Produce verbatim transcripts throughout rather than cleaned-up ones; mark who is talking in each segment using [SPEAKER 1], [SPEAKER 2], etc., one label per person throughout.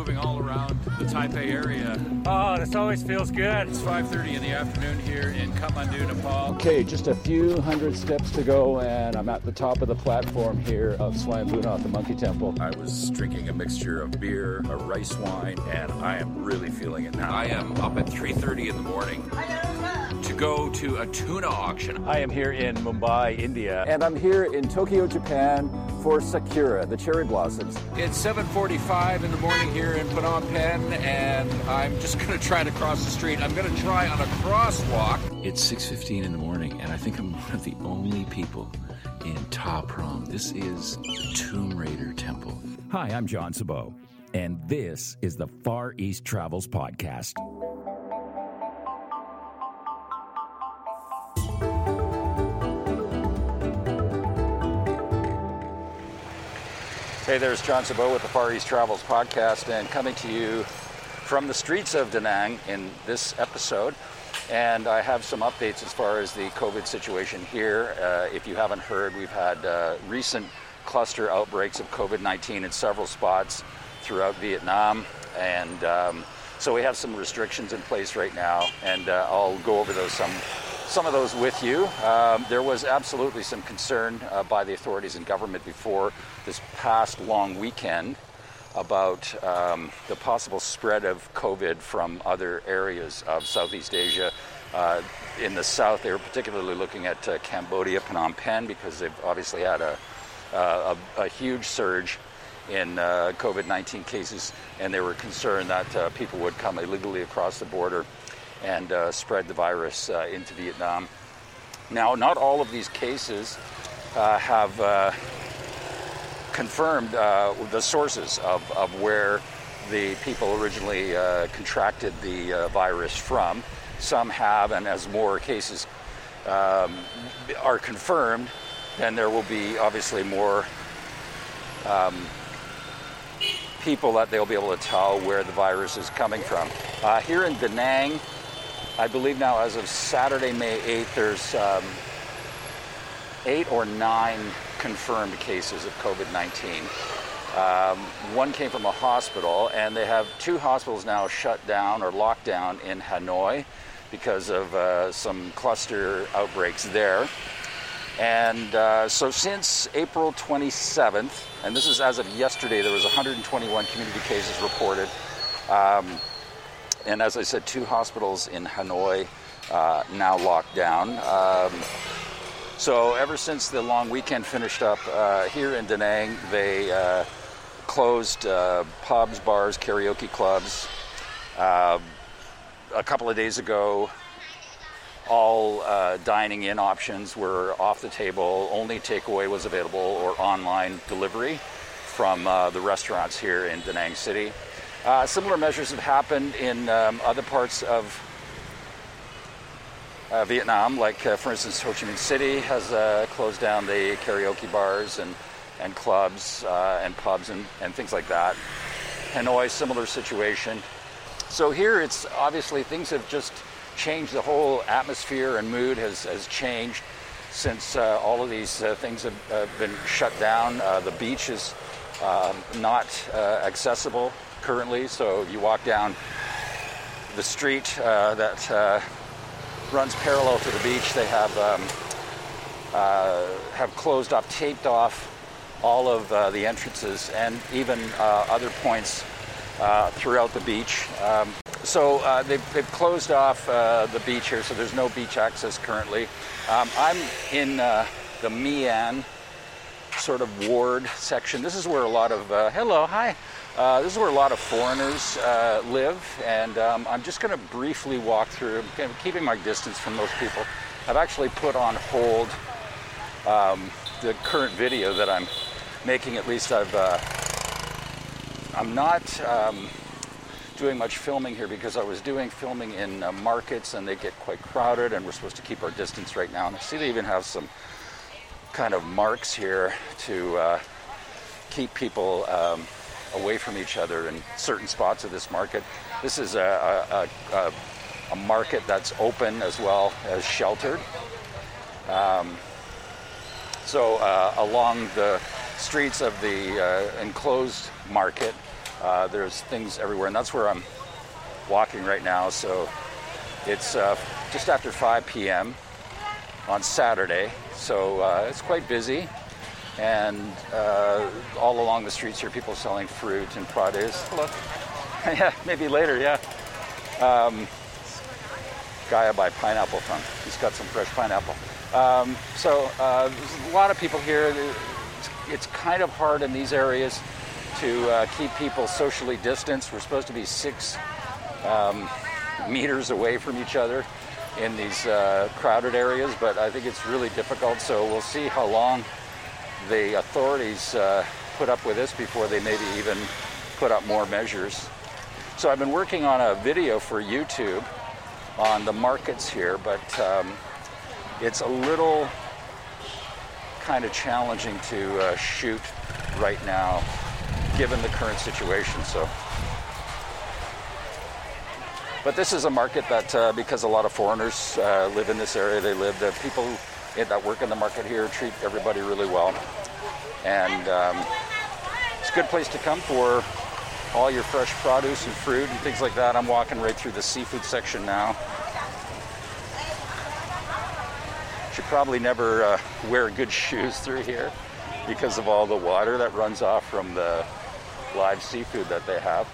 [SPEAKER 1] moving all around the Taipei area.
[SPEAKER 2] Oh, this always feels good.
[SPEAKER 1] It's five thirty in the afternoon here in Kathmandu, Nepal.
[SPEAKER 3] Okay, just a few hundred steps to go, and I'm at the top of the platform here of Swayambunatha, the Monkey Temple.
[SPEAKER 4] I was drinking a mixture of beer, a rice wine, and I am really feeling it now. I am up at three thirty in the morning to go to a tuna auction.
[SPEAKER 2] I am here in Mumbai, India.
[SPEAKER 3] And I'm here in Tokyo, Japan for Sakura, the cherry blossoms.
[SPEAKER 1] It's seven forty-five in the morning here in Phnom Penh, and I'm just going to try to cross the street. I'm going to try on a crosswalk.
[SPEAKER 4] It's six fifteen in the morning, and I think I'm one of the only people in Ta Prohm. This is the Tomb Raider Temple.
[SPEAKER 5] Hi, I'm John Sabot, and this is the Far East Travels Podcast.
[SPEAKER 3] Hey, there's John Sabot with the Far East Travels Podcast, and coming to you from the streets of Da Nang in this episode. And I have some updates as far as the COVID situation here. Uh, if you haven't heard, we've had uh, recent cluster outbreaks of COVID nineteen in several spots throughout Vietnam. And um, so we have some restrictions in place right now, and uh, I'll go over those some some of those with you. Um, there was absolutely some concern uh, by the authorities and government before this past long weekend about um, the possible spread of COVID from other areas of Southeast Asia. Uh, in the south, they were particularly looking at uh, Cambodia, Phnom Penh, because they've obviously had a, a, a huge surge in uh, COVID nineteen cases, and they were concerned that uh, people would come illegally across the border and uh, spread the virus uh, into Vietnam. Now, not all of these cases uh, have uh, confirmed uh, the sources of, of where the people originally uh, contracted the uh, virus from. Some have, and as more cases um, are confirmed, then there will be obviously more um, people that they'll be able to tell where the virus is coming from. Uh, here in Da Nang, I believe now as of Saturday, May eighth, there's um, eight or nine confirmed cases of COVID nineteen. Um, one came from a hospital, and they have two hospitals now shut down or locked down in Hanoi because of uh, some cluster outbreaks there. And uh, so since April twenty-seventh, and this is as of yesterday, there was one hundred twenty-one community cases reported. Um, and as I said, two hospitals in Hanoi uh, now locked down. Um, so ever since the long weekend finished up uh, here in Da Nang, they uh, closed uh, pubs, bars, karaoke clubs. Uh, a couple of days ago, all uh, dining in options were off the table. Only takeaway was available or online delivery from uh, the restaurants here in Da Nang City. Uh, similar measures have happened in um, other parts of uh, Vietnam, like uh, for instance, Ho Chi Minh City has uh, closed down the karaoke bars and, and clubs uh, and pubs and, and things like that. Hanoi, similar situation. So here it's obviously things have just changed. The whole atmosphere and mood has, has changed since uh, all of these uh, things have uh, been shut down. Uh, the beach is uh, not uh, accessible currently, so you walk down the street uh, that uh, runs parallel to the beach. They have um, uh, have closed off, taped off all of uh, the entrances and even uh, other points uh, throughout the beach. Um, so uh, they've, they've closed off uh, the beach here, so there's no beach access currently. Um, I'm in uh, the My An sort of ward section. This is where a lot of, uh, hello, hi. Uh, this is where a lot of foreigners uh, live, and um, I'm just going to briefly walk through, kind of keeping my distance from those people. I've actually put on hold um, the current video that I'm making. At least I've, uh, I'm not um, doing much filming here because I was doing filming in uh, markets, and they get quite crowded, and we're supposed to keep our distance right now. And I see they even have some kind of marks here to uh, keep people um, away from each other in certain spots of this market. This is a, a, a, a market that's open as well as sheltered. Um, so uh, along the streets of the uh, enclosed market, Uh, there's things everywhere, and that's where I'm walking right now. So it's uh, just after five p.m. on Saturday, so uh, it's quite busy. And uh, all along the streets here, people selling fruit and produce. Look, yeah, maybe later, yeah. Um, guy I buy pineapple from. He's got some fresh pineapple. Um, so uh, there's a lot of people here. It's, it's kind of hard in these areas to uh, keep people socially distanced. We're supposed to be six um, meters away from each other in these uh, crowded areas, but I think it's really difficult. So we'll see how long the authorities uh, put up with this before they maybe even put up more measures. So I've been working on a video for YouTube on the markets here, but um, it's a little kind of challenging to uh, shoot right now given the current situation. So, but this is a market that uh, because a lot of foreigners uh, live in this area, they live, the people that work in the market here treat everybody really well. And um, it's a good place to come for all your fresh produce and fruit and things like that. I'm walking right through the seafood section now. Should probably never uh, wear good shoes through here because of all the water that runs off from the live seafood that they have.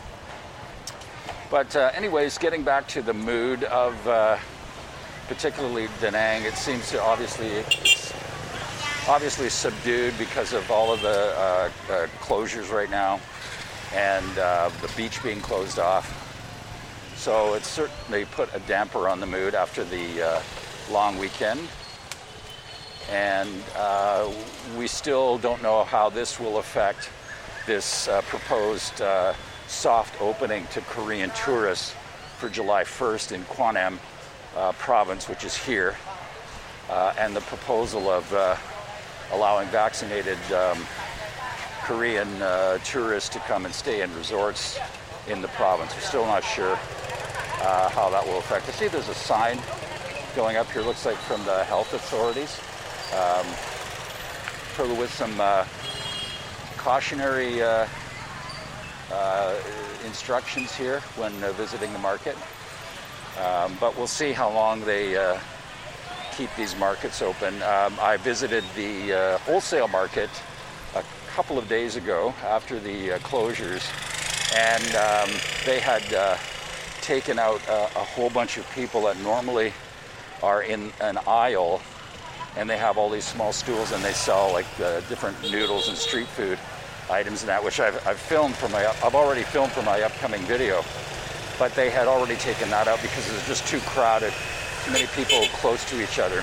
[SPEAKER 3] But uh, anyways, getting back to the mood of uh, particularly Da Nang, it seems to obviously it's obviously subdued because of all of the uh, uh, closures right now and uh, the beach being closed off. So it's certainly put a damper on the mood after the uh, long weekend. And uh, we still don't know how this will affect this uh, proposed uh, soft opening to Korean tourists for July first in Gwanem uh, province, which is here, uh, and the proposal of uh, allowing vaccinated um, Korean uh, tourists to come and stay in resorts in the province. We're still not sure uh, how that will affect. I see there's a sign going up here, looks like from the health authorities, um, probably with some uh, cautionary uh, uh, instructions here when uh, visiting the market. Um, but we'll see how long they uh, keep these markets open. Um, I visited the uh, wholesale market a couple of days ago after the uh, closures, and um, they had uh, taken out a, a whole bunch of people that normally are in an aisle, and they have all these small stools and they sell like uh, different noodles and street food items and that, which I've, I've filmed for my, I've already filmed for my upcoming video, but they had already taken that out because it was just too crowded, too many people close to each other.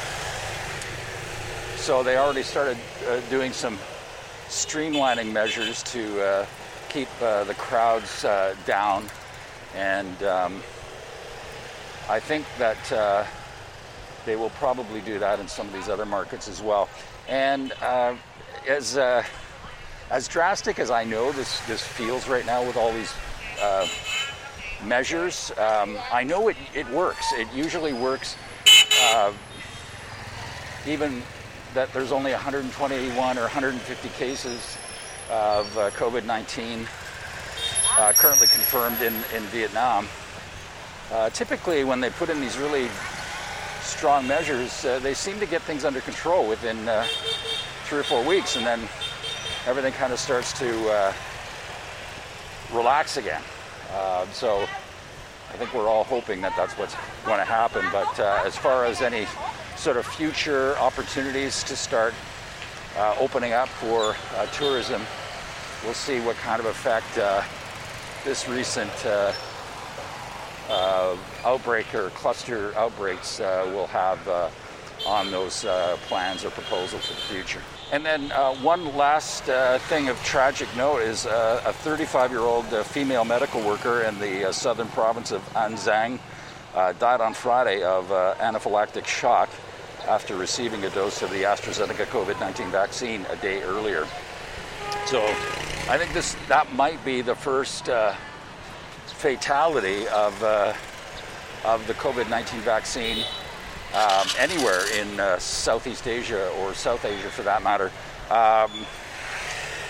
[SPEAKER 3] So they already started uh, doing some streamlining measures to uh, keep uh, the crowds uh, down, and um, I think that uh, they will probably do that in some of these other markets as well. And uh, as uh, as drastic as I know this this feels right now with all these uh, measures, um, I know it it works. It usually works, uh, even that there's only one hundred twenty-one or one hundred fifty cases of uh, COVID nineteen uh, currently confirmed in in Vietnam. Uh, typically, when they put in these really strong measures, uh, they seem to get things under control within uh, three or four weeks, and then everything kind of starts to uh, relax again. Uh, so I think we're all hoping that that's what's going to happen. But uh, as far as any sort of future opportunities to start uh, opening up for uh, tourism, we'll see what kind of effect uh, this recent uh, uh, outbreak or cluster outbreaks uh, will have uh, on those uh, plans or proposals for the future. And then uh, one last uh, thing of tragic note is uh, a thirty-five-year-old uh, female medical worker in the uh, southern province of An Giang uh, died on Friday of uh, anaphylactic shock after receiving a dose of the AstraZeneca COVID nineteen vaccine a day earlier. So I think this that might be the first uh, fatality of uh, of the COVID nineteen vaccine um, anywhere in uh, Southeast Asia or South Asia for that matter. Um,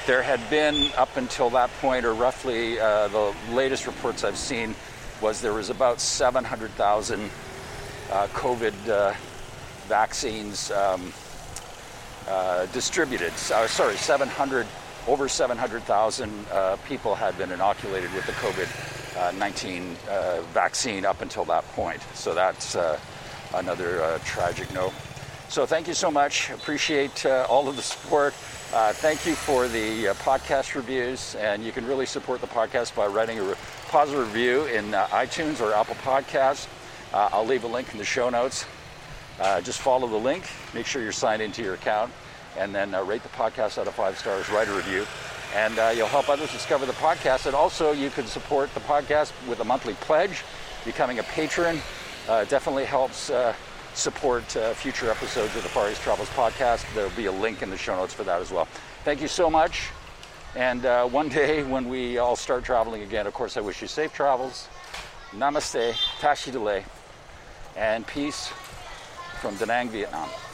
[SPEAKER 3] There had been, up until that point, or roughly uh, the latest reports I've seen, was there was about seven hundred thousand uh, COVID uh, vaccines um, uh, distributed. Uh, sorry, seven hundred, over seven hundred thousand uh, people had been inoculated with the COVID nineteen uh, vaccine up until that point. So that's uh, another uh, tragic note. So thank you so much. Appreciate uh, all of the support. Uh, thank you for the uh, podcast reviews, and you can really support the podcast by writing a re- positive review in uh, iTunes or Apple Podcasts. Uh, I'll leave a link in the show notes. Uh, just follow the link, make sure you're signed into your account, and then uh, rate the podcast out of five stars, write a review, and uh, you'll help others discover the podcast. And also, you can support the podcast with a monthly pledge. Becoming a patron uh, definitely helps uh, support uh, future episodes of the Far East Travels podcast. There'll be a link in the show notes for that as well. Thank you so much. And uh, one day when we all start traveling again, of course, I wish you safe travels. Namaste, Tashi Delay, and peace from Da Nang, Vietnam.